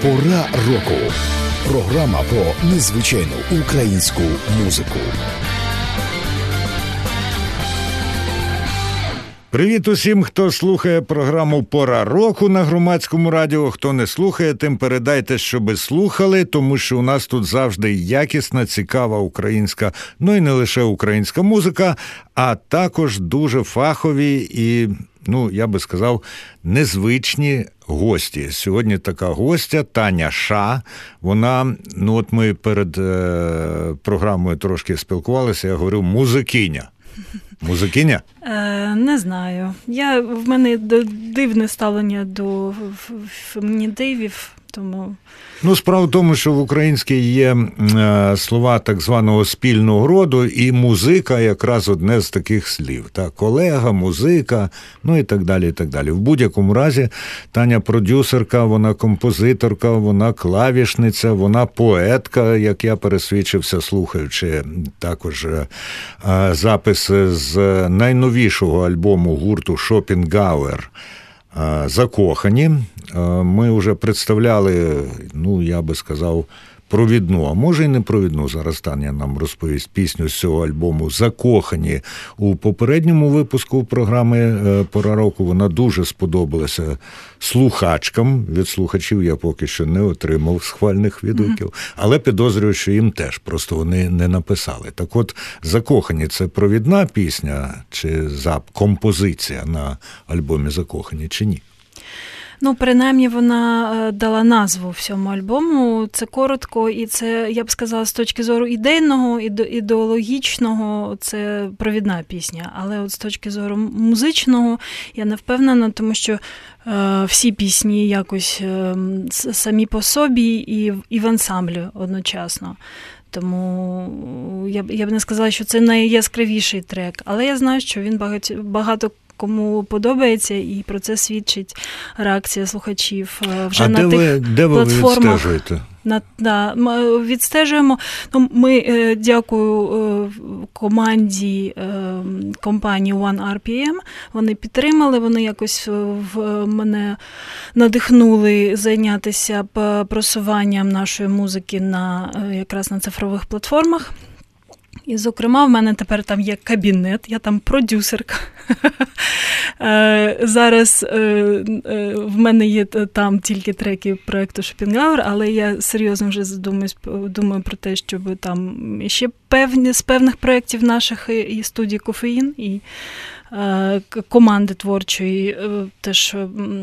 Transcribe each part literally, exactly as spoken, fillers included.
Пора року. Програма про незвичайну українську музику. Привіт усім, хто слухає програму «Пора року» на Громадському радіо. Хто не слухає, тим передайте, щоби слухали, тому що у нас тут завжди якісна, цікава українська, ну і не лише українська музика, а також дуже фахові і, ну, я би сказав, незвичні гості. Сьогодні така гостя Таня Ша. Вона, ну от ми перед е, програмою трошки спілкувалися, я говорив, музикиня. Музикиня? Е, не знаю. Я, в мене дивне ставлення до фемінітивів, тому... Ну, справа в тому, що в українській є е, слова так званого спільного роду, і музика якраз одне з таких слів. Так? Колега, музика, ну і так далі, і так далі. В будь-якому разі Таня продюсерка, вона композиторка, вона клавішниця, вона поетка, як я пересвідчився, слухаючи також е, записи з найновішого альбому гурту «Шопенгауер» «Закохані». Ми вже представляли, ну, я би сказав, провідну, а може і не провідну, зараз Таня нам розповість пісню з цього альбому «Закохані». У попередньому випуску програми «Пора року» вона дуже сподобалася слухачкам. Від слухачів я поки що не отримав схвальних відгуків, mm-hmm. але підозрюю, що їм теж, просто вони не написали. Так от, «Закохані» – це провідна пісня чи композиція на альбомі «Закохані» чи ні? Ну, принаймні, вона дала назву всьому альбому. Це коротко, і це, я б сказала, з точки зору ідейного, ідеологічного, це провідна пісня. Але от з точки зору музичного я не впевнена, тому що е, всі пісні якось е, самі по собі і, і в ансамблі одночасно. Тому я б, я б не сказала, що це найяскравіший трек. Але я знаю, що він багато, багато кому подобається, і про це свідчить реакція слухачів вже а на де тих ви, де ви платформах. відстежуєте? На, да, ми відстежуємо. Ну, ми, е, дякую е, команді е, компанії One ар пі ем. Вони підтримали, вони якось в мене надихнули зайнятися просуванням нашої музики на, якраз на цифрових платформах. І, зокрема, в мене тепер там є кабінет, я там продюсерка. Зараз в мене є там тільки треки проєкту «Шопенгауер», але я серйозно вже думаю, думаю про те, щоб там ще певні, з певних проєктів наших і студії «Кофеїн», і команди творчої теж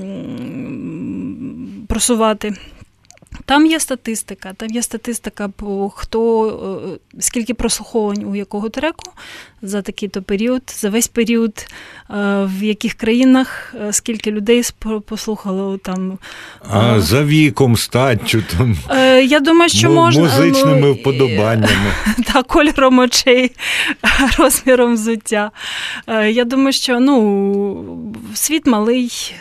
просувати. Там є статистика, там є статистика по хто, скільки прослуховувань у якого треку за такий-то період, за весь період, в яких країнах, скільки людей послухало там. А за віком, статтю, там, я думаю, що м- можна, музичними ну, вподобаннями. Так, кольором очей, розміром взуття. Я думаю, що, ну, світ малий,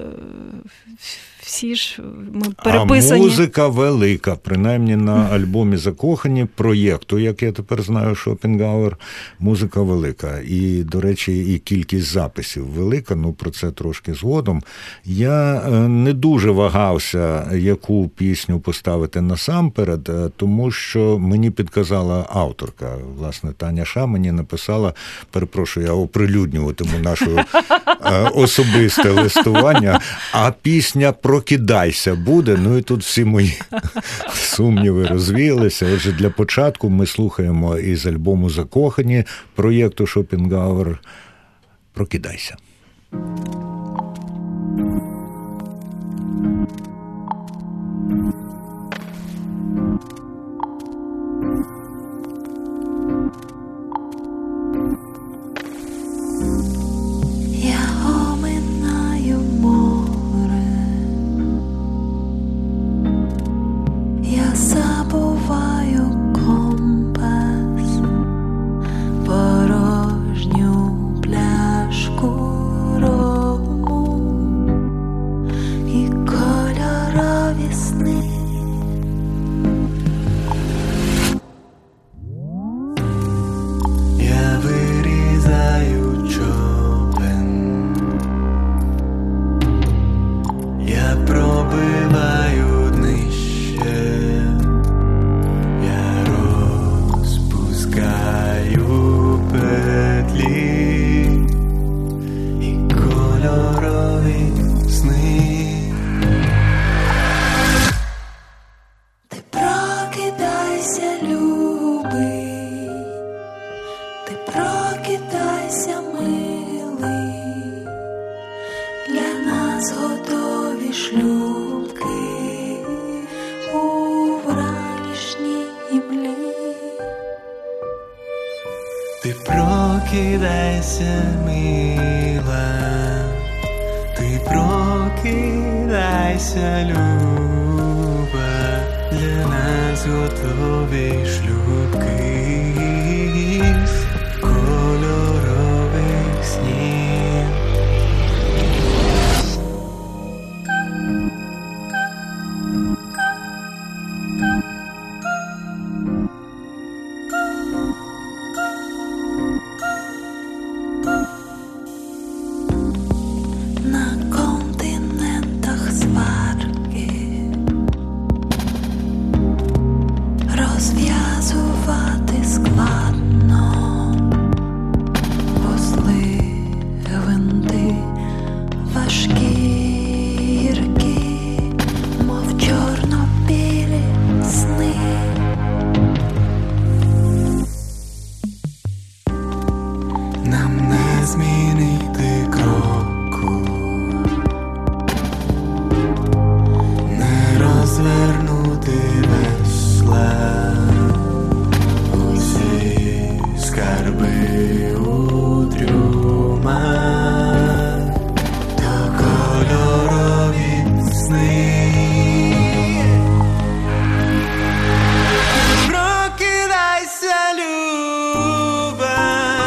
всі ж ми переписані. А музика велика, принаймні на альбомі «Закохані» проєкту, як я тепер знаю, «Шопенгауер», музика велика. І, до речі, і кількість записів велика, ну про це трошки згодом. Я не дуже вагався, яку пісню поставити насамперед, тому що мені підказала авторка, власне, Таня Ша мені написала, перепрошую, я оприлюднюватиму наше особисте листування, а пісня про «Прокидайся» буде, ну і тут всі мої сумніви розвіялися. Отже, для початку ми слухаємо із альбому «Закохані» проєкту «Шопенгауер» «Прокидайся». Пробиваю дни нас готові шлюбки у вранішній імлі. Ти прокидайся, мила, ти прокидайся, люба, для нас готові шлюбки з кольорових снів. На континентах сварки розв'язувати складно, вузли, гвинти важкі, гіркі, мов чорно-білі сни. Нам не змінити кроку, не розвернути весла, усі скарби у трюмах, то кольорові сни. Прокидайся, люба,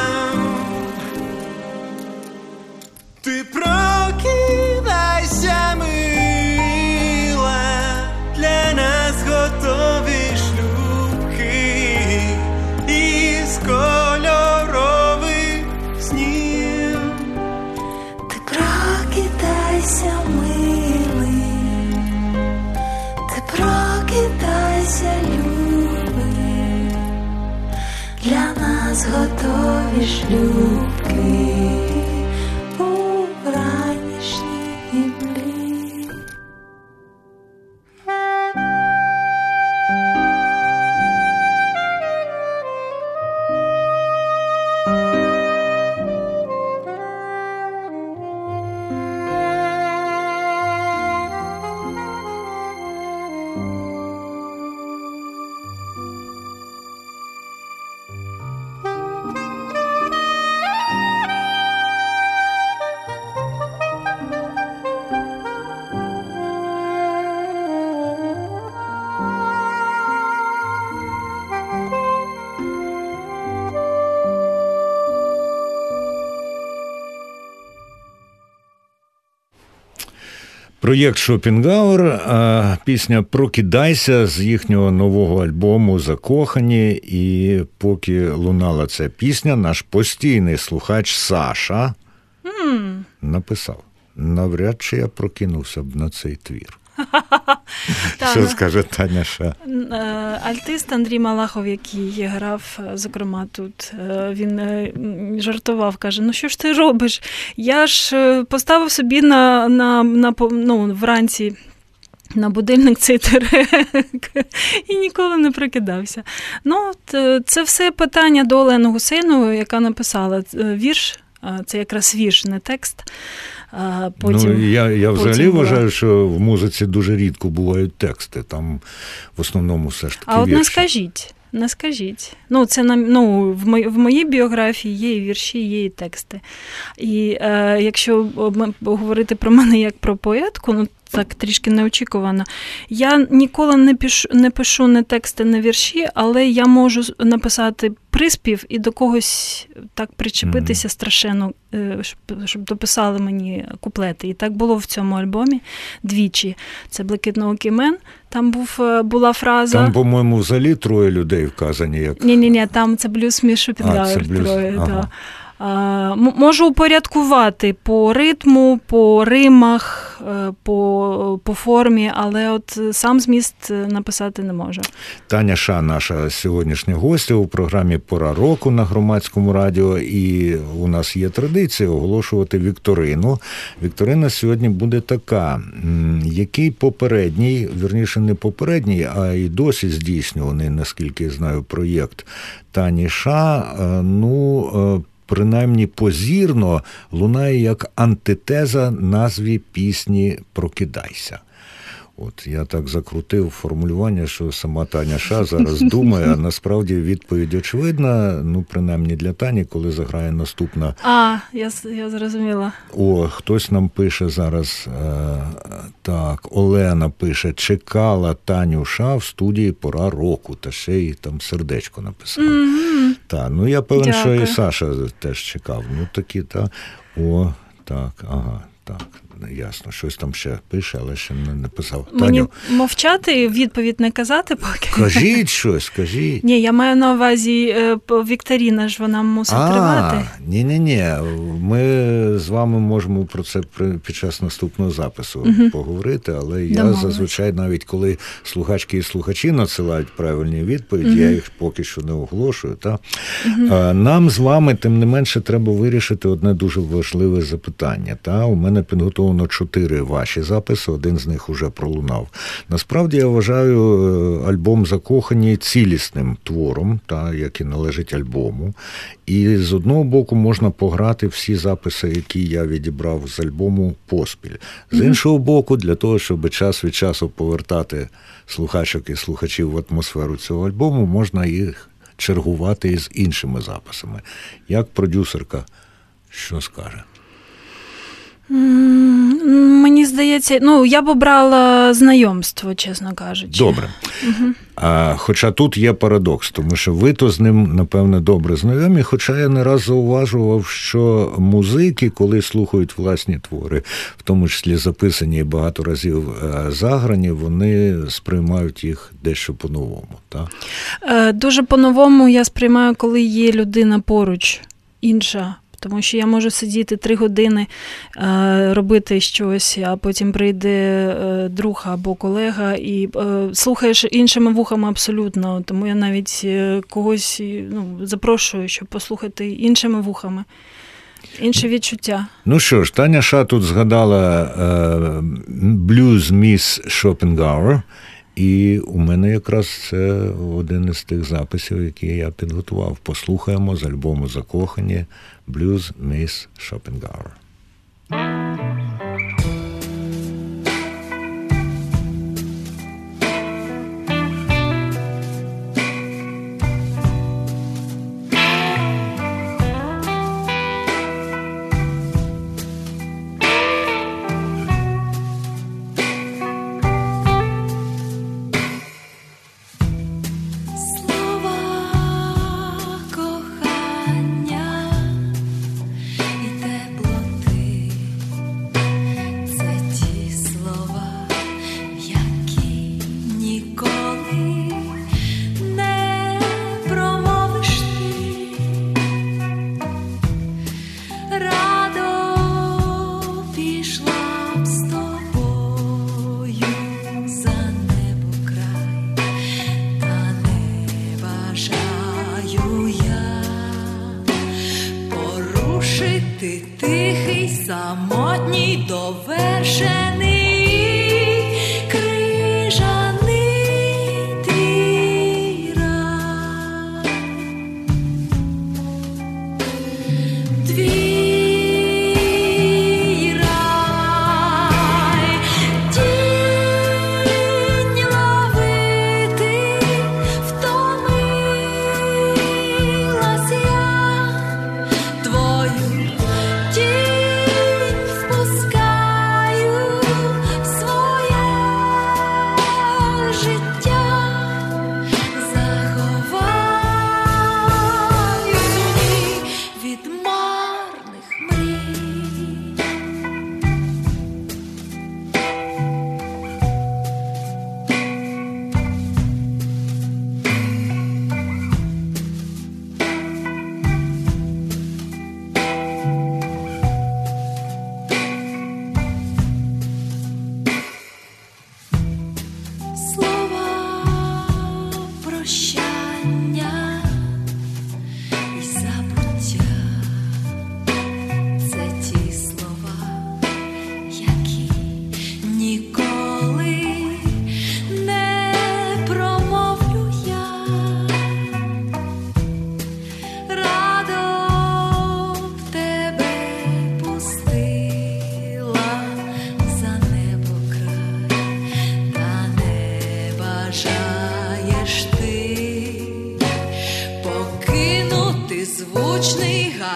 ти прокидайся, мила, для нас готові шлюбки із кольорових снів. Ти прокидайся, милий, ти прокидайся, любий, для нас готові шлюбки у вранішній імлі. Проєкт Шопенгауер, пісня «Прокидайся» з їхнього нового альбому «Закохані». І поки лунала ця пісня, наш постійний слухач Саша mm. написав: навряд чи я прокинувся б на цей твір. Що скаже Таня Ша? Альтист Андрій Малахов, який грав, зокрема, тут, він жартував, каже: ну що ж ти робиш? Я ж поставив собі на, на, на ну, вранці на будильник цей трек і ніколи не прокидався. Ну, це все питання до Олени Гусейнової, яка написала вірш. Це якраз вірш, не текст. Потім, ну, я, я взагалі була... вважаю, що в музиці дуже рідко бувають тексти. Там в основному все ж таки а вірші. А от не скажіть, не скажіть. Ну, це на, ну, в, мої, в моїй біографії є і вірші, є і тексти. І е, якщо говорити про мене як про поетку, ну, так трішки неочікувано. Я ніколи не пишу, не пишу не тексти, не вірші, але я можу написати приспів і до когось так причепитися mm-hmm. страшенно, щоб, щоб дописали мені куплети. І так було в цьому альбомі двічі. Це «Блакитноокий мен». Там був, була фраза... Там, по-моєму, взагалі троє людей вказані. Як... Ні-ні-ні, там це блюз Міш Шопенгауер троє, ага. да. Можу упорядкувати по ритму, по римах, по, по формі, але от сам зміст написати не можу. Таня Ша, наша сьогоднішня гостя у програмі «Пора року» на Громадському радіо, і у нас є традиція оголошувати вікторину. Вікторина сьогодні буде така: який попередній, вірніше не попередній, а і досі здійснюваний, наскільки я знаю, проєкт Тані Ша, ну, принаймні позірно, лунає як антитеза назві пісні «Прокидайся». От, я так закрутив формулювання, що сама Таня Ша зараз думає, а насправді відповідь очевидна, ну, принаймні для Тані, коли заграє наступна. А, я, я зрозуміла. О, хтось нам пише зараз, е, так, Олена пише, чекала Таню Ша в студії «Пора року», та ще й там сердечко написала. Mm-hmm. Та, ну, я певен, Дякую. Що і Саша теж чекав. Ну, такі, та, о, так, ага, так. Ясно, щось там ще пише, але ще не написав. Мені Таню, мовчати, відповідь не казати поки? Кажіть щось, кажіть. Ні, я маю на увазі, Вікторіна ж вона мусить а, тривати. Ні-ні-ні, ми з вами можемо про це під час наступного запису угу. поговорити, але я Домовились. Зазвичай, навіть коли слухачки і слухачі надсилають правильні відповіді, угу. я їх поки що не оголошую. Та? Угу. Нам з вами, тим не менше, треба вирішити одне дуже важливе запитання. Та? У мене підготовлено чотири ваші записи, один з них уже пролунав. Насправді, я вважаю альбом «Закохані» цілісним твором, та, як і належить альбому. І з одного боку можна пограти всі записи, які я відібрав з альбому поспіль. З іншого боку, для того, щоб час від часу повертати слухачок і слухачів в атмосферу цього альбому, можна їх чергувати із іншими записами. Як продюсерка, що скаже? Мені здається, ну, я б обрала знайомство, чесно кажучи. Добре. Угу. А, хоча тут є парадокс, тому що ви то з ним, напевне, добре знайомі, хоча я не раз зауважував, що музики, коли слухають власні твори, в тому числі записані і багато разів заграні, вони сприймають їх дещо по-новому. Так? Дуже по-новому я сприймаю, коли є людина поруч, інша. Тому що я можу сидіти три години, е, робити щось, а потім прийде е, друг або колега і е, слухаєш іншими вухами абсолютно. Тому я навіть е, когось ну, запрошую, щоб послухати іншими вухами. Інше відчуття. Ну що ж, Таня Ша тут згадала е, Blues Miss Schopenhauer. І у мене якраз це один із тих записів, які я підготував. Послухаємо з альбому «Закохані» Blues Miss Schopenhauer. І тепло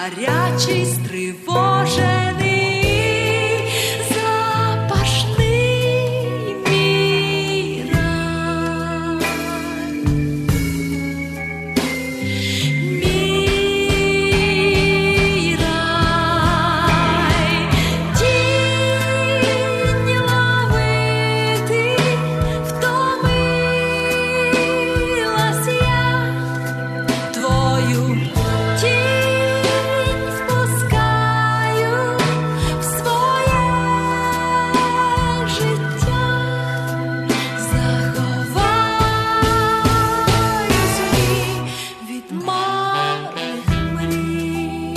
гарячий, стривожений, запашний мій рай. Мій рай, тінь ловити, втомилась я, твою тінь впускаю в своє життя, заховаюсь в ній від марних мрій.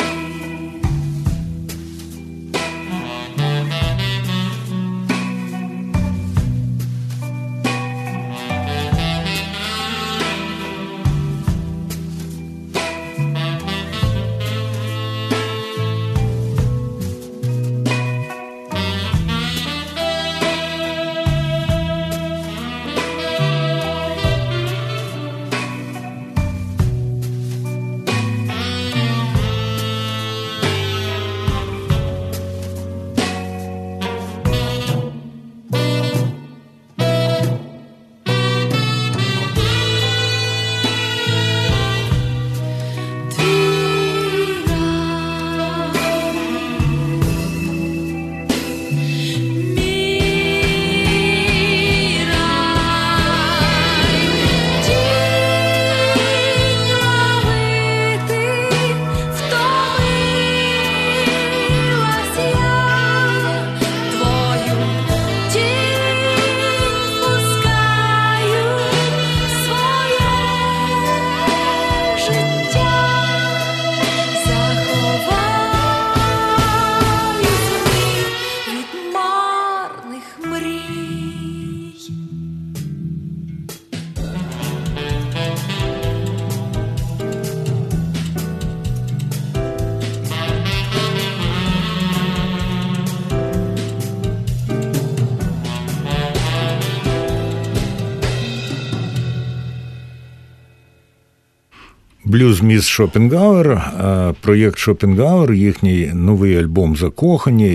Блюз Міс Шопенгауер, проєкт Шопенгауер, їхній новий альбом «Закохані»,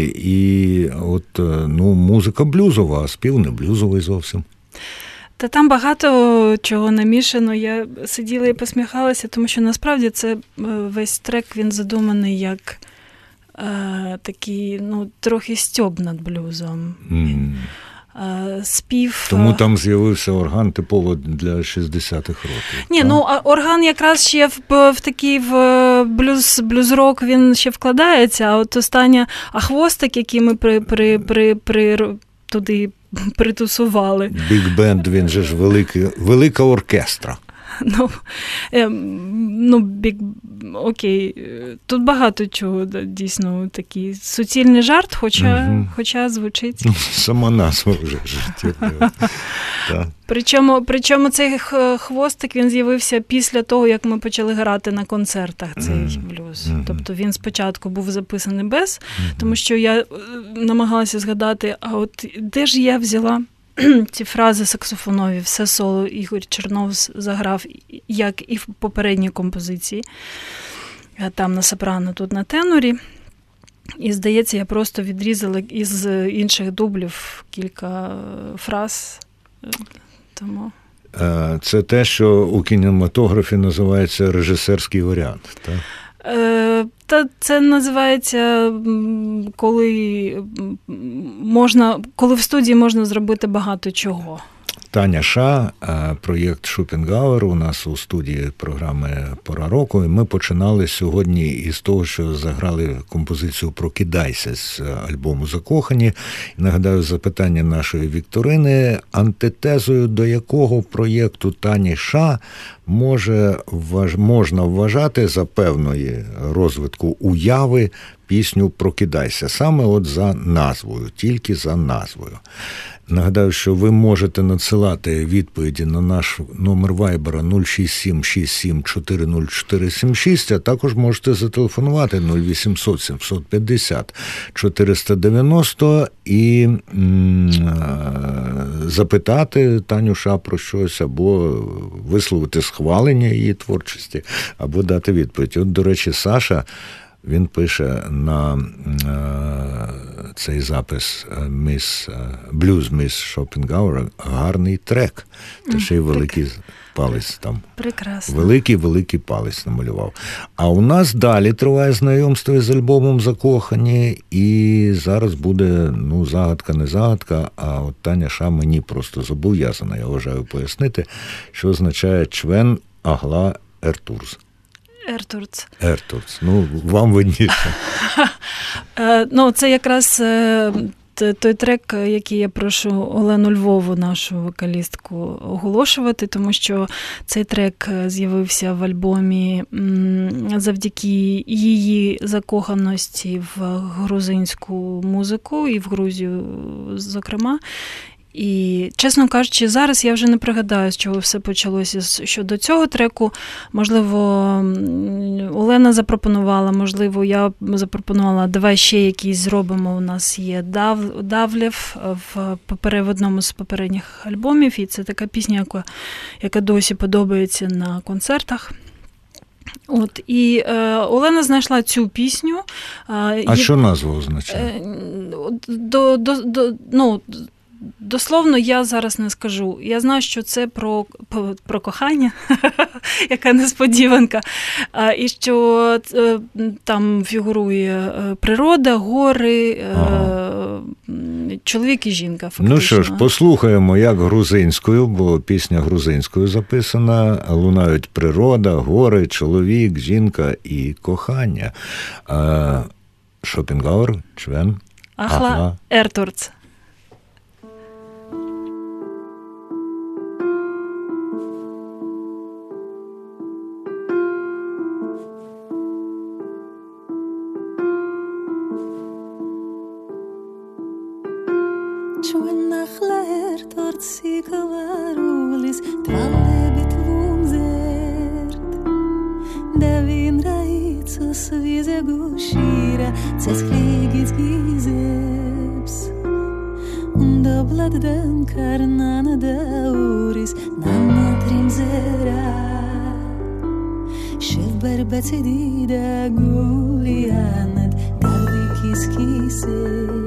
і от, ну, музика блюзова, а спів не блюзовий зовсім. Та там багато чого намішано. Я сиділа і посміхалася, тому що насправді це весь трек, він задуманий як е, такий, ну, трохи стьоб над блюзом. Mm. Спів. Тому там з'явився орган типово для шістдесятих років. Ні, так? Ну, орган якраз ще в, в такий в блюз, блюз-рок він ще вкладається, а от остання, а хвостик, який ми при, при, при, при, туди притусували. Біг-бенд, він же ж великий, велика оркестра. Ну, е, ну, бік, окей, тут багато чого, дійсно, такий суцільний жарт, хоча, угу. хоча звучить. Ну, сама назва вже життєва. Причому, причому цей хвостик, він з'явився після того, як ми почали грати на концертах цей mm. блюз. Mm-hmm. Тобто він спочатку був записаний без, mm-hmm. тому що я намагалася згадати, а от де ж я взяла ці фрази саксофонові, все соло Ігор Чернов заграв, як і в попередній композиції, там на сопрано, тут на тенорі. І, здається, я просто відрізала із інших дублів кілька фраз. Тому... Це те, що у кінематографі називається режисерський варіант, так? Та це називається, коли можна, коли в студії можна зробити багато чого. Таня Ша, проєкт Шопенгауер у нас у студії програми «Пора року». І ми починали сьогодні із того, що заграли композицію «Прокидайся» з альбому «Закохані». І нагадаю, запитання нашої вікторини, антитезою до якого проєкту Тані Ша може, можна вважати за певної розвитку уяви пісню «Прокидайся». Саме от за назвою, тільки за назвою. Нагадаю, що ви можете надсилати відповіді на наш номер вайбера нуль шість сім шість сім чотири нуль чотири сім шість, а також можете зателефонувати нуль вісімсот сімсот п'ятдесят чотириста дев'яносто і м- запитати Таню Ша про щось, або висловити схвалення її творчості, або дати відповідь. От, до речі, Саша Він пише на е, цей запис міс блюз міс Шопенгауер гарний трек. Та ще й великий палець там. Прекрасно. Великий-великий палець намалював. А у нас далі триває знайомство з альбомом «Закохані», і зараз буде, ну, загадка, не загадка, а от Таня Ша мені просто зобов'язана, я вважаю, пояснити, що означає «Чвен Агла Ертурз». Ертурц. Ертурц. Ну, вам видніше. Ну, це якраз той трек, який я прошу Олену Львову, нашу вокалістку, оголошувати, тому що цей трек з'явився в альбомі завдяки її закоханості в грузинську музику і в Грузію, зокрема. І, чесно кажучи, зараз я вже не пригадаю, з чого все почалося щодо цього треку. Можливо, Олена запропонувала, можливо, я запропонувала, давай ще якийсь зробимо. У нас є Дав, Давлєв в, в одному з попередніх альбомів, і це така пісня, яка, яка досі подобається на концертах. От, і е, Олена знайшла цю пісню. Е, а є, що назва означає? Е, до, до, до, ну, дословно я зараз не скажу. Я знаю, що це про, про, про кохання, яка несподіванка, і що там фігурує природа, гори, ага. чоловік і жінка, фактично. Ну що ж, послухаємо, як грузинською, бо пісня грузинською записана, лунають природа, гори, чоловік, жінка і кохання. Шопенгауер, Чвен, Агла, Агла. Ертурц. Чвен Агла Ертурц сикаваруlis талебит вумзерт Davin raitsus vize gushira Cesligis gizeps Dobladdan karnana dauris Nanna trimzera Shivber betedida gulianad Galvikis kise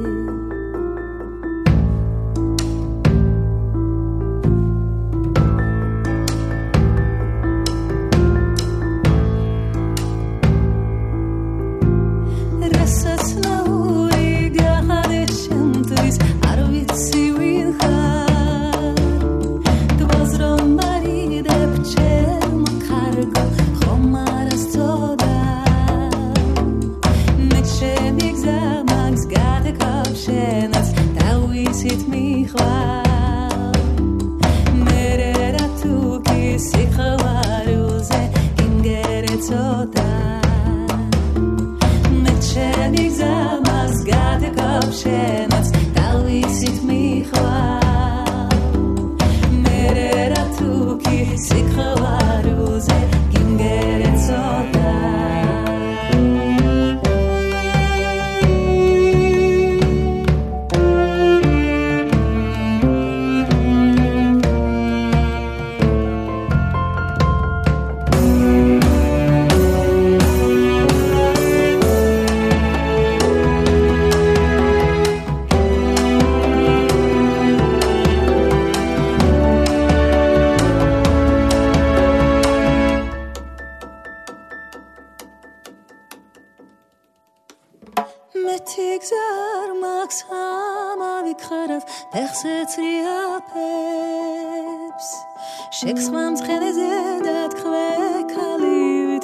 Shekspans genezedat kwekalit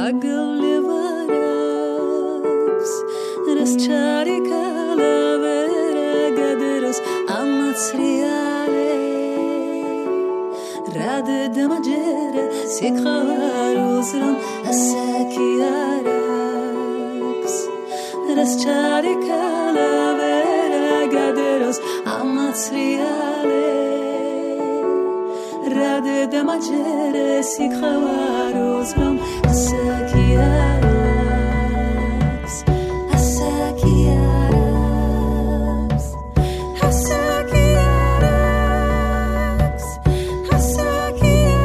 aglevaras Rascharika lavera gaderos amatsriale Rade damajere sikhavarusram asakiarax Rascharika lavera gaderos amatsriale Rade damajere sikhavarusram asakiarax Asakiarax Asakiarax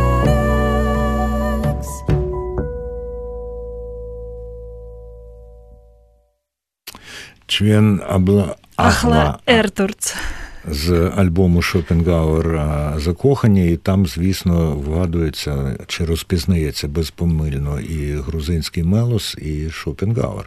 Asakiarax Швен Абла Ахла Ертурц. З альбому Шопенгауер «Закохані», і там, звісно, вгадується чи розпізнається безпомильно і грузинський мелос, і Шопенгауер.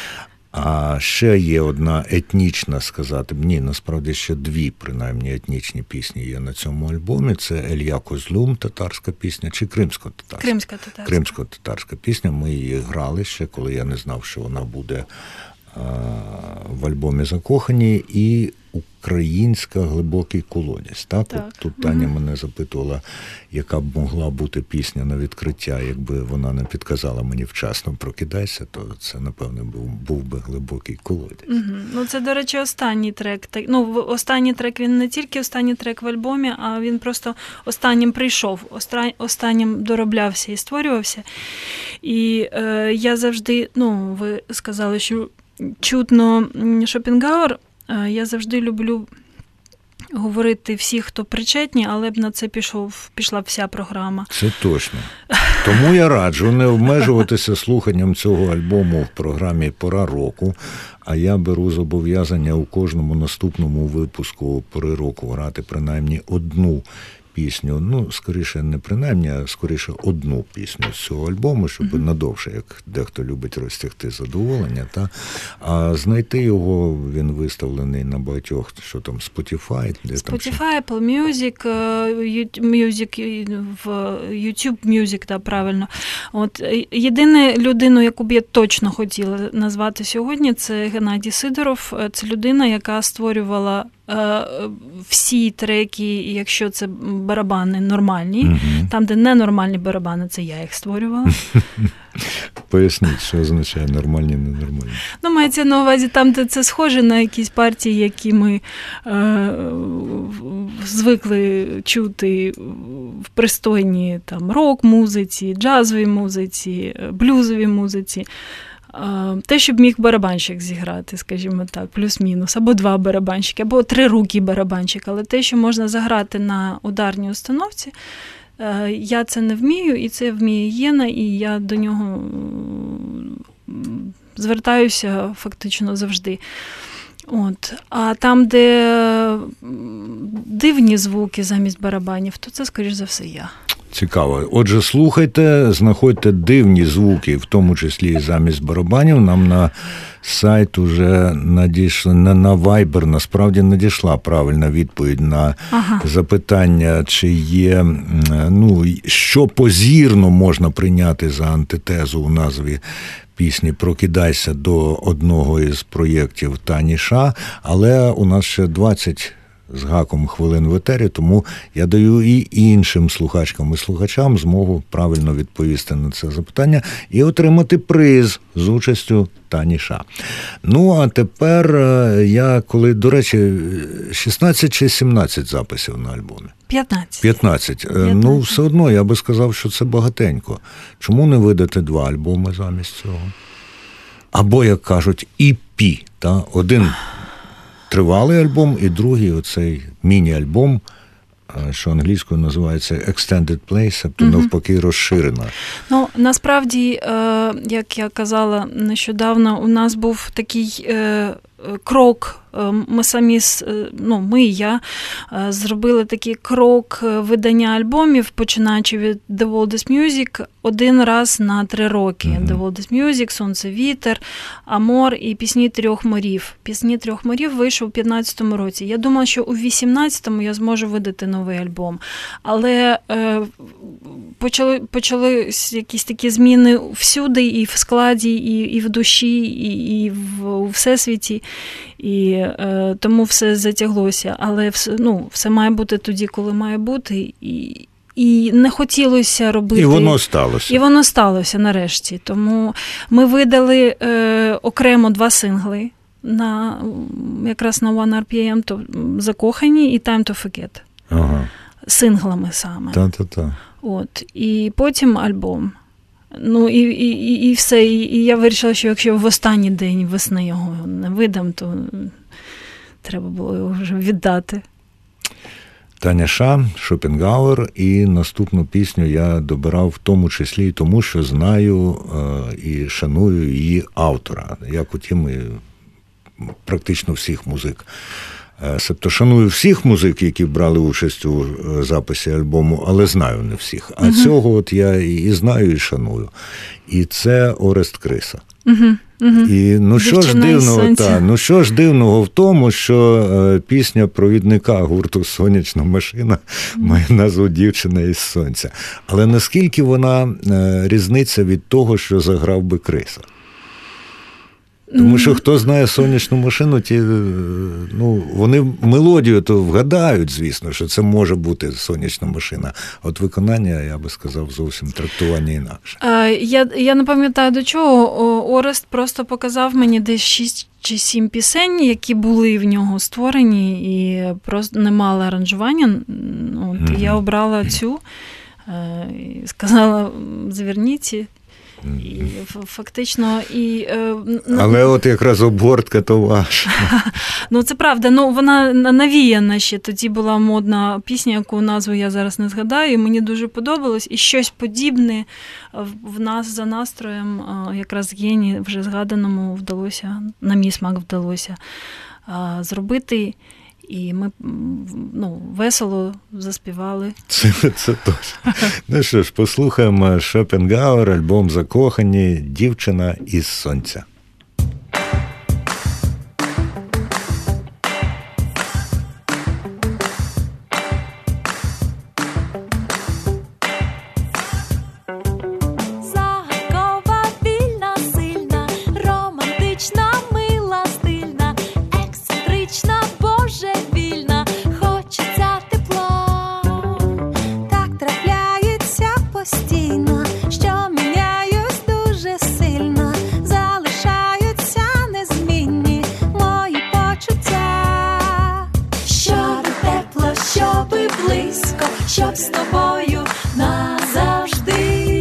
А ще є одна етнічна, сказати, ні, насправді ще дві, принаймні, етнічні пісні є на цьому альбомі. Це Елья Козлум, татарська пісня, чи кримсько-татарська? Кримсько-татарська. Кримсько-татарська пісня. Ми її грали ще, коли я не знав, що вона буде а, в альбомі «Закохані», і українська «Глибокий колодязь». Так? Так. От тут Таня mm-hmm. мене запитувала, яка б могла бути пісня на відкриття, якби вона не підказала мені вчасно «Прокидайся», то це, напевно, був, був би «Глибокий колодязь». Mm-hmm. Ну, це, до речі, останній трек. Ну, останній трек, він не тільки останній трек в альбомі, а він просто останнім прийшов, останнім дороблявся і створювався. І е, я завжди, ну, ви сказали, що чутно Шопенгауер. Я завжди люблю говорити всі, хто причетні, але б на це пішов, пішла вся програма. Це точно. Тому я раджу не обмежуватися слуханням цього альбому в програмі «Пора року», а я беру зобов'язання у кожному наступному випуску «Пори року» грати принаймні одну пісню, ну, скоріше, не принаймні, а скоріше одну пісню з цього альбому, щоб mm-hmm. надовше, як дехто любить розтягти задоволення, та? А знайти його, він виставлений на багатьох, що там, Spotify, де там ще? Spotify, Apple Music, Music, в YouTube Music, так, правильно. От, єдине людину, яку б я точно хотіла назвати сьогодні, це Геннадій Сидоров. Це людина, яка створювала всі треки, якщо це барабани нормальні, mm-hmm. там, де ненормальні барабани, це я їх створювала. Поясніть, що означає нормальні, ненормальні. Ну, мається на увазі там, де це схоже на якісь партії, які ми е, звикли чути в пристойній там рок-музиці, джазовій музиці, блюзовій музиці. Те, щоб міг барабанщик зіграти, скажімо так, плюс-мінус, або два барабанщики, або три руки барабанщик, але те, що можна заграти на ударній установці, я це не вмію, і це вміє Єна, і я до нього звертаюся фактично завжди. От. А там, де дивні звуки замість барабанів, то це, скоріш за все, я. Цікаво. Отже, слухайте, знаходьте дивні звуки, в тому числі і замість барабанів. Нам на сайт уже надійшли, на, на Viber насправді надійшла правильна відповідь на ага. запитання, чи є, ну, що позірно можна прийняти за антитезу у назві пісні «Прокидайся» до одного із проєктів Тані Ша, але у нас ще двадцять з гаком хвилин в етері, тому я даю і іншим слухачкам і слухачам змогу правильно відповісти на це запитання і отримати приз з участю Тані Ша. Ну, а тепер я, коли, до речі, шістнадцять чи сімнадцять записів на альбомі? п'ятнадцять. п'ятнадцять. п'ятнадцять. Ну, все одно, я би сказав, що це багатенько. Чому не видати два альбоми замість цього? Або, як кажуть, і пі, та? Один тривалий альбом, і другий оцей міні-альбом, що англійською називається Extended Play, тобто навпаки розширена. Ну, насправді, як я казала нещодавно, у нас був такий крок, ми самі, ну, ми і я, зробили такий крок видання альбомів, починаючи від The Wildest Music, один раз на три роки. Mm-hmm. The Wildest Music, Сонце, Вітер, Амор і Пісні трьох морів. Пісні трьох морів вийшов у п'ятнадцятому році. Я думала, що у вісімнадцятому я зможу видати новий альбом. Але е, почали, почали якісь такі зміни всюди, і в складі, і, і в душі, і, і в у всесвіті. І е, тому все затяглося. Але все, ну, все має бути тоді, коли має бути. І, і не хотілося робити. І воно сталося. І воно сталося нарешті. Тому ми видали е, окремо два сингли, на, якраз на One ар пі ем, то «Закохані» і «Time to Forget». Ага. Синглами саме. Та-та-та. От. І потім альбом. Ну, і, і, і все. І, і я вирішила, що якщо в останній день весни його не видам, то треба було його вже віддати. Таня Ша, Шопенгауер, і наступну пісню я добирав в тому числі і тому, що знаю е, і шаную її автора. Як утім і практично всіх музик. Себто шаную всіх музик, які брали участь у записі альбому, але знаю не всіх. А uh-huh. цього от я і знаю, і шаную. І це Орест Криса. Uh-huh. Uh-huh. І ну що ж дивного, та, ну що ж дивного в тому, що е, пісня провідника гурту «Сонячна машина» має назву «Дівчина із сонця». Але наскільки вона е, різниця від того, що заграв би Криса? Тому що хто знає «Сонячну машину», ті, ну, вони мелодію то вгадають, звісно, що це може бути «Сонячна машина». От виконання, я би сказав, зовсім трактування інакше. Я, я не пам'ятаю до чого. Орест просто показав мені десь шість чи сім пісень, які були в нього створені і просто не мали аранжування. От, mm-hmm. Я обрала цю, і сказала «Зверніться». І фактично і але от якраз обгортка то ваша. Ну це правда. Ну вона навіяна ще. Тоді була модна пісня, яку назву я зараз не згадаю. І мені дуже подобалось. І щось подібне в нас за настроєм, якраз Єні вже згаданому вдалося, на мій смак вдалося зробити. І ми, ну, весело заспівали. Це, це точно. Ну що ж, послухаємо Шопенгауер, альбом «Закохані», «Дівчина із сонця». Щоб з тобою назавжди.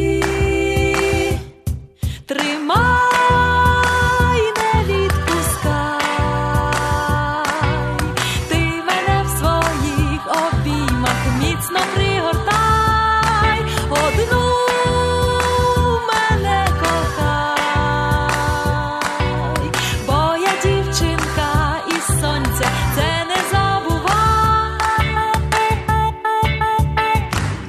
Тримай, не відпускай, ти мене в своїх обіймах міцно пригортай, одну мене кохай, бо я дівчинка із сонця, це не забувай.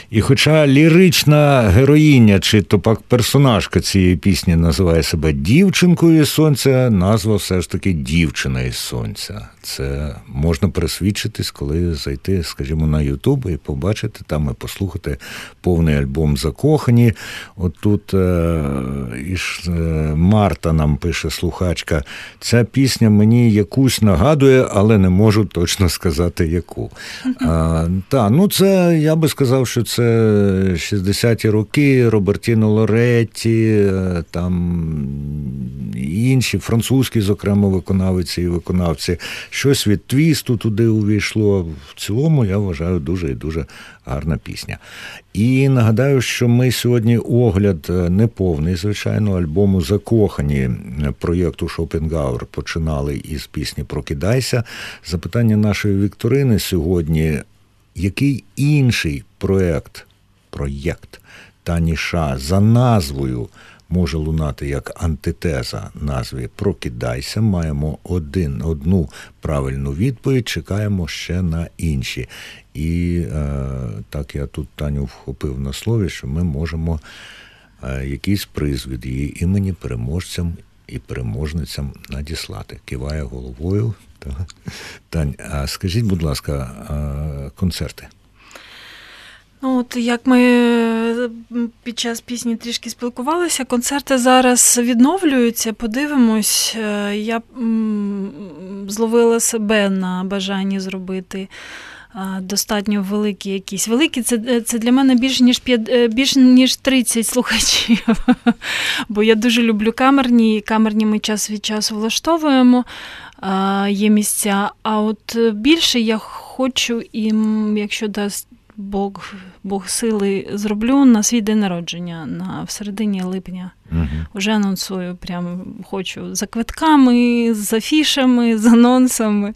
І хоча лірична героїня, чи то пак персонажка цієї пісні називає себе дівчинкою із сонця, назва все ж таки «Дівчина із сонця». Це можна пересвідчитись, коли зайти, скажімо, на Ютуб і побачити там і послухати повний альбом «Закохані». От тут е, іж, е, Марта нам пише, слухачка, ця пісня мені якусь нагадує, але не можу точно сказати, яку. А, та, ну це, я би сказав, що це шістдесяті роки, Робертіно Лоретті, там інші, французькі, зокрема, виконавиці і виконавці. Щось від твісту туди увійшло. В цілому, я вважаю, дуже і дуже гарна пісня. І нагадаю, що ми сьогодні огляд неповний, звичайно, альбому «Закохані» проєкту Шопенгауер починали із пісні «Прокидайся». Запитання нашої Вікторини сьогодні: який інший проєкт, проєкт Тані Ша за назвою може лунати як антитеза назві «Прокидайся»? Маємо один, одну правильну відповідь, чекаємо ще на інші. І е, так я тут Таню вхопив на слові, що ми можемо е, якийсь приз від її імені переможцям і переможницям надіслати. Киває головою. Тань, а скажіть, будь ласка, концерти? Ну, от як ми під час пісні трішки спілкувалися, концерти зараз відновлюються, подивимось. Я зловила себе на бажанні зробити достатньо великі якісь. Великі, це, це для мене більш ніж, більш ніж тридцять слухачів, бо я дуже люблю камерні, камерні ми час від часу влаштовуємо, є місця, а от більше я хочу, і якщо дасть Бог, Бог сили, зроблю на свій день народження, на, в середині липня. Угу. Уже анонсую, прям хочу за квитками, з афішами, з анонсами.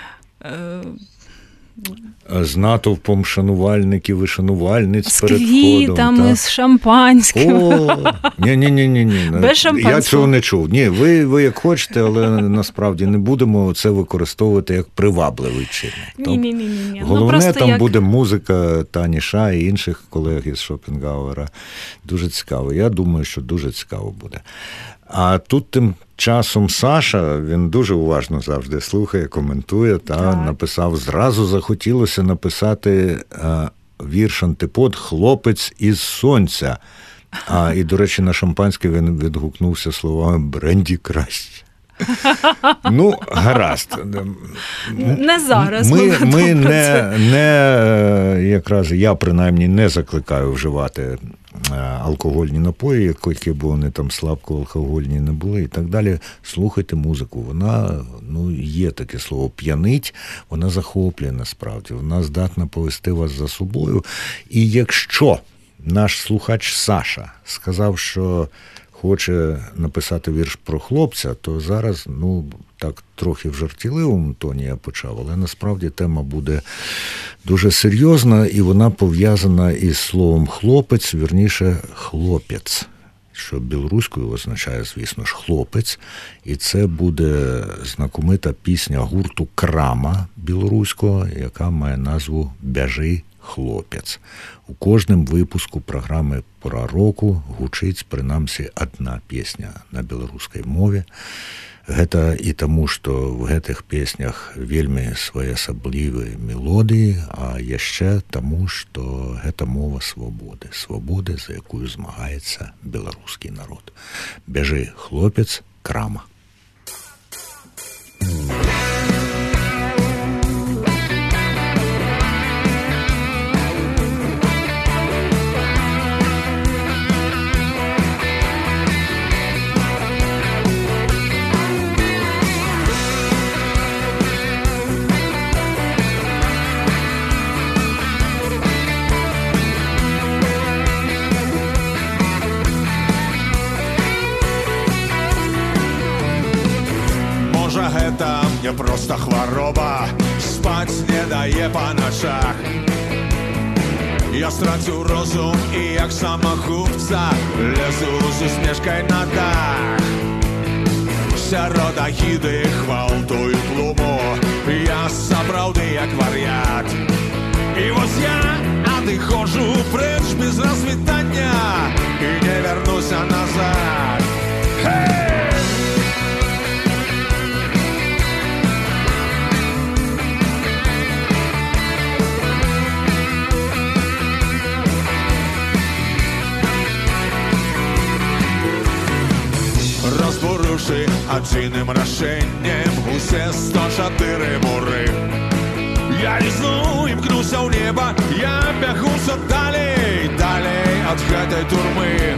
З натовпом шанувальників і шанувальниць з перед входом. З квітами, з шампанським. О, ні-ні-ні. Без шампанського. Я цього не чув. Ні, ви, ви як хочете, але насправді не будемо це використовувати як привабливий чинник. Ні-ні-ні. Головне, ну, там як... буде музика Тані Ша і інших колег із Шопенгауера. Дуже цікаво. Я думаю, що дуже цікаво буде. А тут тим часом Саша, він дуже уважно завжди слухає, коментує, та так. Написав, зразу захотілося написати а, вірш антипод «Хлопець із сонця». А, і, до речі, на шампанське він відгукнувся словами «бренді краще». Ну, гаразд. Не зараз. Ми, ми не, не, якраз я, принаймні, не закликаю вживати алкогольні напої, які б вони там слабкоалкогольні не були і так далі. Слухайте музику. Вона, ну, є таке слово «п'янить», вона захоплює насправді, вона здатна повести вас за собою. І якщо наш слухач Саша сказав, що хоче написати вірш про хлопця, то зараз, ну, так трохи в жартівливому тоні я почав, але насправді тема буде дуже серйозна, і вона пов'язана із словом «хлопець», вірніше «хлопець», що білоруською означає, звісно ж, «хлопець», і це буде знакомита пісня гурту «Крама» білоруського, яка має назву «Бяжи, хлопець». У кожному випуску програми «Пора року» гучить, принамсі, одна песня на беларускай мове. Гэта і таму, што в гэтых песнях вельмі своеасаблівыя мелодыі, а яшчэ таму, што гэта мова свабоды, свабоды, за якую змагаецца беларускі народ. Бяжы, хлопец, Крама. Гэта мне проста хвароба, спаць не дае па начах. Я страціў розум і як самагубца лезу з усмешкай на дах. Сярод агіды хвалтую тлуму, я сапраўды як вар'ят. І вось я адыходжу пры приймавши одним рішенням усе сто чотири мури. Я лізну, імкнуся в небо, я бягуся далей, далей від гэтай турми.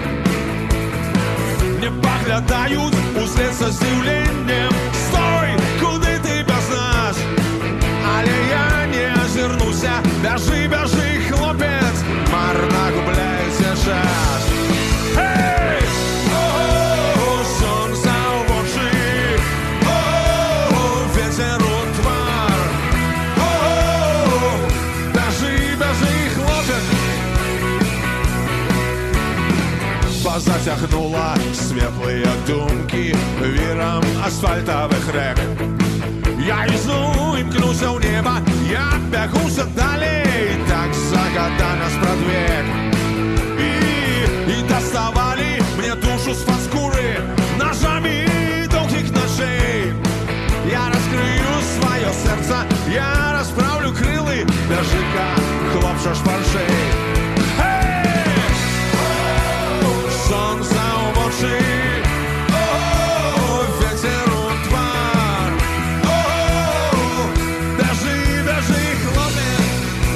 Не поглядають услед со здивленням. Стой, куди ти без нас? Але я не озирнуся. Бяжи, бяжи, хлопець, марно губляється час. Эй! О, сонце в очі, о, ветер у твар. О, бяжи, бяжи, хлопець. Позатягнула светлые думки виром асфальтовых рек. Я лізу, імкнуся в небо, я бягуся далей, так загадано спрадвек. И, и доставали мне душу с-под шкуры ножами долгих ножей. Я раскрою свое сердце, я расправлю крылы, бяжи-ка, хлопче шпаршей. Сонце в очі, о, ветер у твар. О, бяжи, бяжи, хлопець.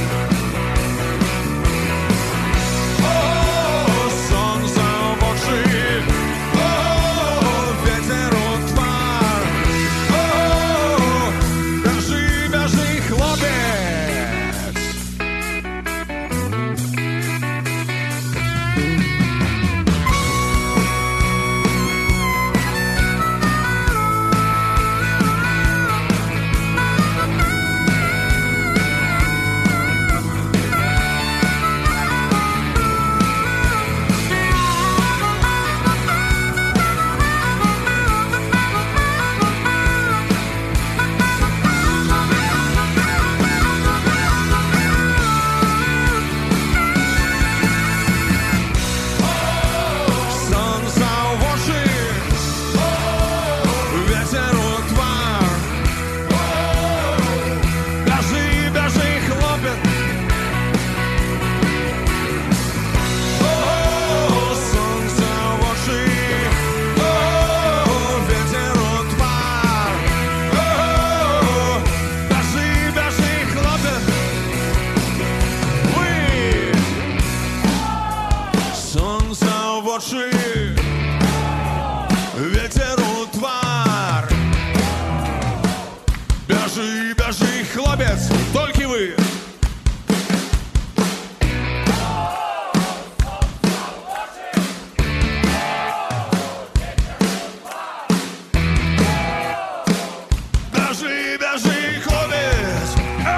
О, сонце в очі, о, ветер у твар. О, бяжи, бяжи, хлопець. Ветер у твар. Бяжи, бяжи, хлопец, только вы. Бяжи, бяжи, хлопец.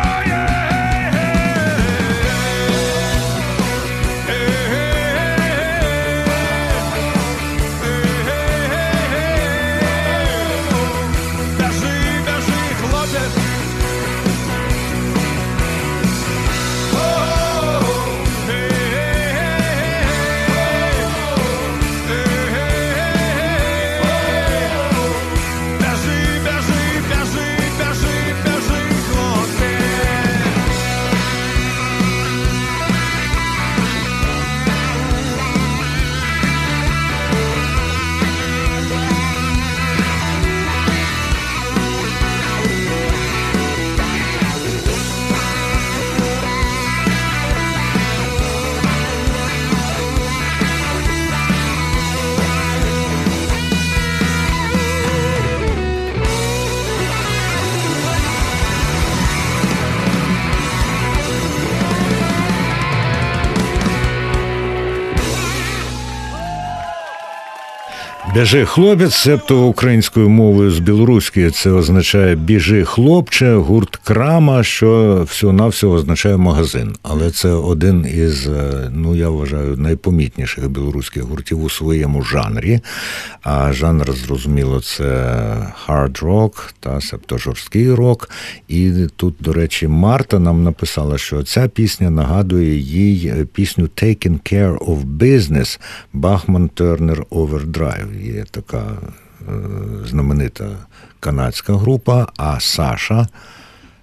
Біжи, хлопець, себто українською мовою з білоруської це означає біжи, хлопче, гурт Крама, що всього-навсього означає магазин. Але це один із, ну, я вважаю, найпомітніших білоруських гуртів у своєму жанрі. А жанр, зрозуміло, це hard rock, та, себто жорсткий рок. І тут, до речі, Марта нам написала, що ця пісня нагадує їй пісню Taking Care of Business Bachman Turner Overdrive. Є така е, знаменита канадська група, а Саша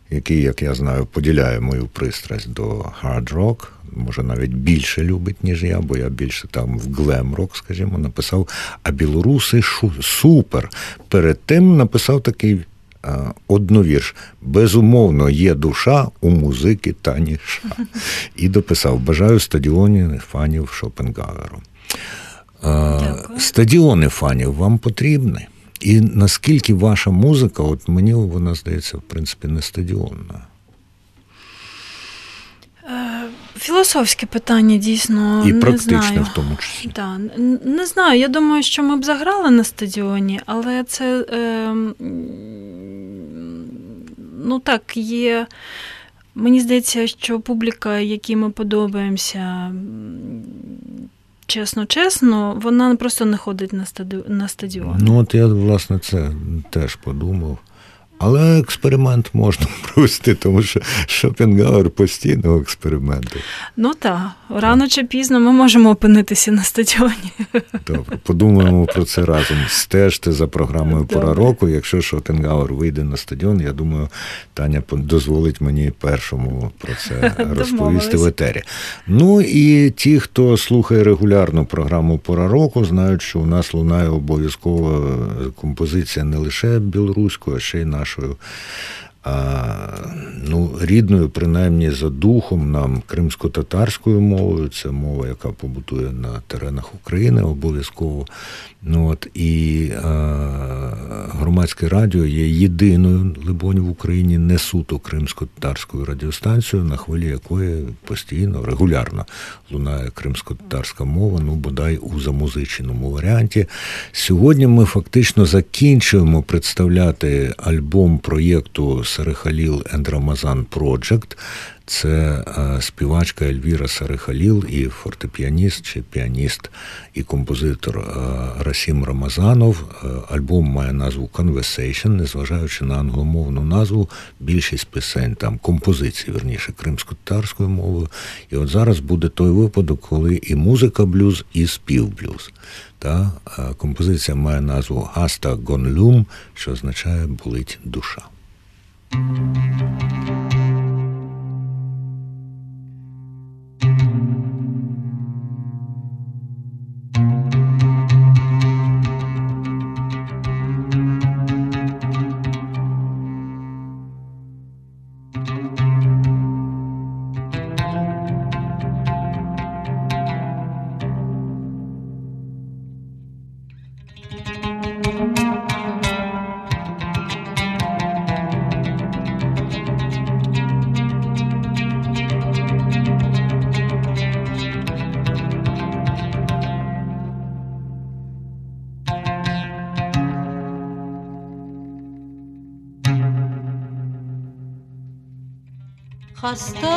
який, як я знаю, поділяє мою пристрасть до хард-рок, може навіть більше любить, ніж я, бо я більше там в глем-рок, скажімо, написав, а білоруси шу, супер. Перед тим написав такий а, одновірш. Безумовно, є душа у музики Тані Ша. І дописав. Бажаю стадіонів фанів Шопенгауеру. А, стадіони фанів вам потрібні? І наскільки ваша музика, от мені вона, здається, в принципі, не стадіонна. Філософське питання, дійсно, і не практичне знаю. в тому числі. Так, не знаю, я думаю, що ми б заграли на стадіоні, але це, е, ну так, є, мені здається, що публіка, якій ми подобаємося, чесно-чесно, вона просто не ходить на, стаді... на стадіон. Ну, от я, власне, це теж подумав. Але експеримент можна провести, тому що Шопенгауер постійно експерименти. Ну так, рано чи пізно ми можемо опинитися на стадіоні. Добре, подумаємо про це разом. Стежте за програмою «Пора року». Якщо Шопенгауер вийде на стадіон, я думаю, Таня дозволить мені першому про це розповісти в етері. Ну і ті, хто слухає регулярно програму «Пора року», знають, що у нас лунає обов'язково композиція не лише білоруською, а ще й нашою а, ну, рідною, принаймні за духом нам, кримсько-татарською мовою. Це мова, яка побутує на теренах України обов'язково. Ну, от, і а, громадське радіо є єдиною, либонь, в Україні не суто кримсько-татарською радіостанцією, на хвилі якої постійно, регулярно лунає кримсько-татарська мова, ну, бодай у замузиченому варіанті. Сьогодні ми фактично закінчуємо представляти альбом проєкту Сарихаліл and Ramazan Project. Це співачка Ельвіра Сарихаліл і фортепіаніст чи піаніст і композитор Расім Рамазанов. Альбом має назву «Conversation», незважаючи на англомовну назву, більшість пісень, там композиції, верніше, кримсько-татарською мовою. І от зараз буде той випадок, коли і музика блюз, і спів блюз. Та композиція має назву «Хаста Гонлюм», що означає «болить душа». خسته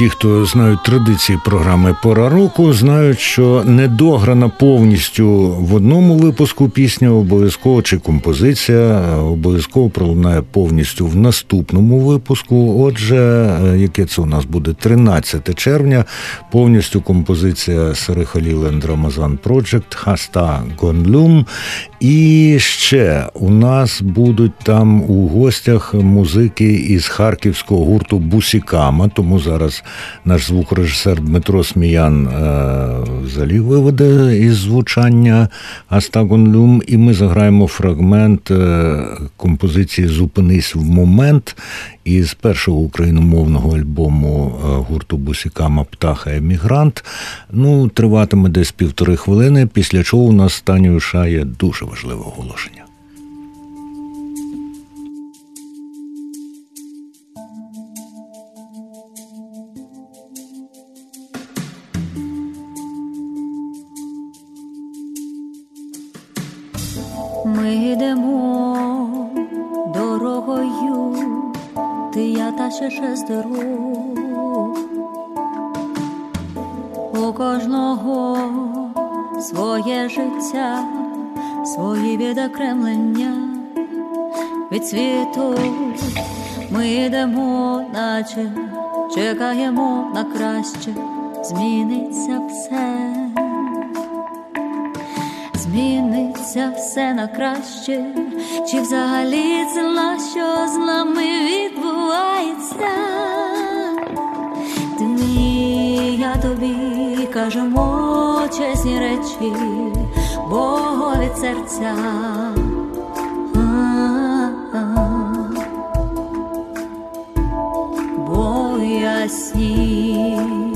ті, хто знають традиції програми «Пора року», знають, що недограна повністю в одному випуску пісня обов'язково, чи композиція обов'язково пролунає повністю в наступному випуску. Отже, яке це у нас буде? тринадцяте червня. Повністю композиція Сари Халіл and Ramazan Project «Хаста Гонлюм». І ще у нас будуть там у гостях музики із харківського гурту «Бусікама», тому зараз наш звукорежисер Дмитро Сміян е, взагалі виведе із звучання «Хаста Гонлюм», і ми заграємо фрагмент е, композиції «Зупинись в момент» із першого україномовного альбому гурту «Бусікама» «Птаха емігрант». Ну, триватиме десь півтори хвилини, після чого у нас Таню Шає дуже важливе оголошення. Ми йдемо дорогою, ти, я та ще шестеро. У кожного своє життя, свої відокремлення від світу. Ми йдемо, наче чекаємо на краще, зміниться все. Зміниться все на краще, чи взагалі зла, що з нами відбувається. Ти мені, я тобі кажемо чесні речі, Богу від серця. Бо ясні.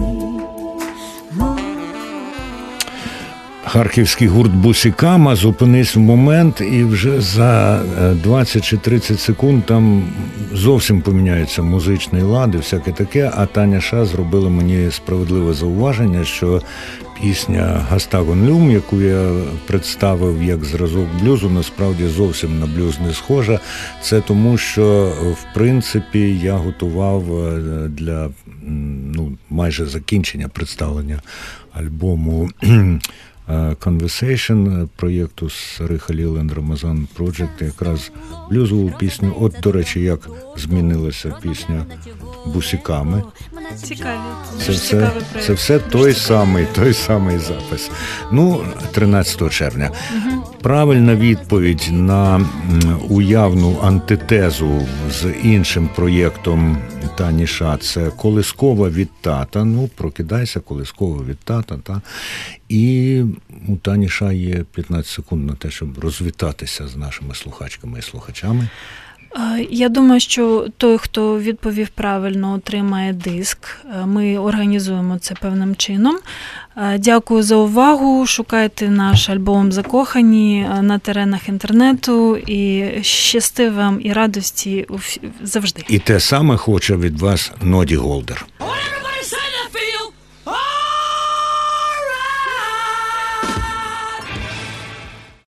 Харківський гурт «Бусікама», «Зупинись в момент», і вже за двадцять чи тридцять секунд там зовсім поміняється музичний лад і всяке таке, а Таня Ша зробила мені справедливе зауваження, що пісня «Хаста Гонлюм», яку я представив як зразок блюзу, насправді зовсім на блюз не схожа. Це тому, що, в принципі, я готував для ну, майже закінчення представлення альбому Conversation проєкту Сари Халіл and Ramazan Project якраз блюзову пісню. От, до речі, як змінилася пісня «Бусіками». Цікаві. Це все, це все той самий, той самий запис. Ну, тринадцятого червня. Угу. Правильна відповідь на уявну антитезу з іншим проєктом Тані Ша – це «Колискова від тата». Ну, прокидайся, колискова від тата. Та. І у Тані Ша є п'ятнадцять секунд на те, щоб розвітатися з нашими слухачками і слухачами. Я думаю, що той, хто відповів правильно, отримає диск. Ми організуємо це певним чином. Дякую за увагу. Шукайте наш альбом «Закохані» на теренах інтернету. І щасти вам і радості завжди. І те саме хоче від вас Ноді Голдер.